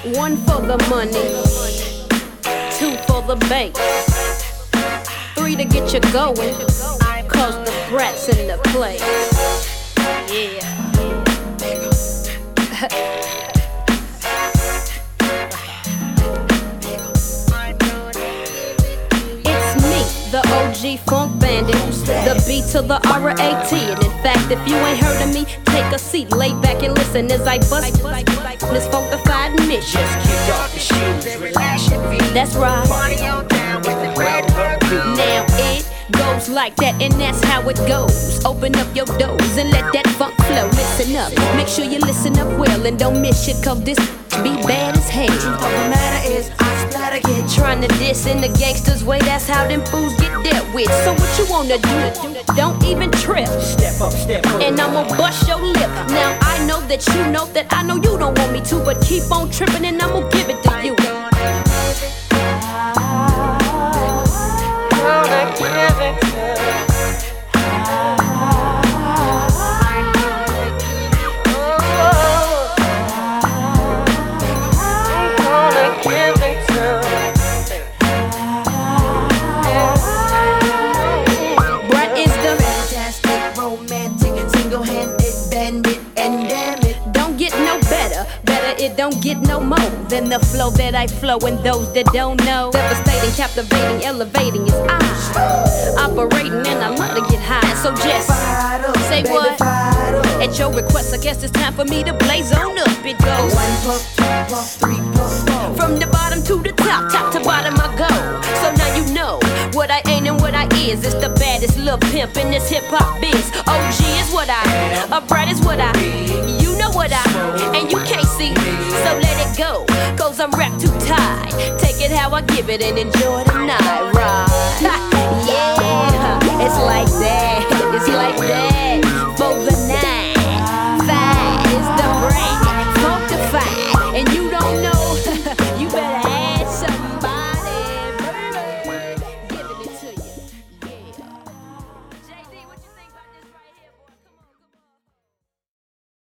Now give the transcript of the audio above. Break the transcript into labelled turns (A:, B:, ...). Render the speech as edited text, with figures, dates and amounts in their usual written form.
A: One for the money, two for the bank, three to get you going, cause the brat's in the place. Yeah. The OG funk bandit, the B to the R-A-T. And in fact, if you ain't heard of me, take a seat, lay back and listen as I bust this funkified mission.
B: Just kick off your shoes, relax your feet.
A: That's right.
B: Party on down with the red beat.
A: Now it goes like that, and that's how it goes. Open up your doors and let that funk flow. Listen up, make sure you listen up well and don't miss shit, cause this be bad as hell.
B: Truth of the matter is, I splatter get
A: trying to diss in the gangsters way, that's how them fools get dealt with. So what you wanna do? Don't even trip.
B: Step up,
A: and I'ma bust your lip. Now I know that you know that I know you don't want me to, but keep on tripping and I'ma give it to you. It don't get no more than the flow that I flow, and those that don't know, devastating, captivating, elevating is I operating, and I love to get high. So just say what? At your request, I guess it's time for me to blaze on up. It goes
B: 1 plus 2 plus 3 plus 4.
A: From the bottom to the top, top to bottom I go. So now you know what I ain't and what I is. It's the baddest little pimp in this hip hop biz. OG is what I, a brat is what I, you know what I, and you can't see. So let it go, cause I'm wrapped too tight. Take it how I give it and enjoy the night.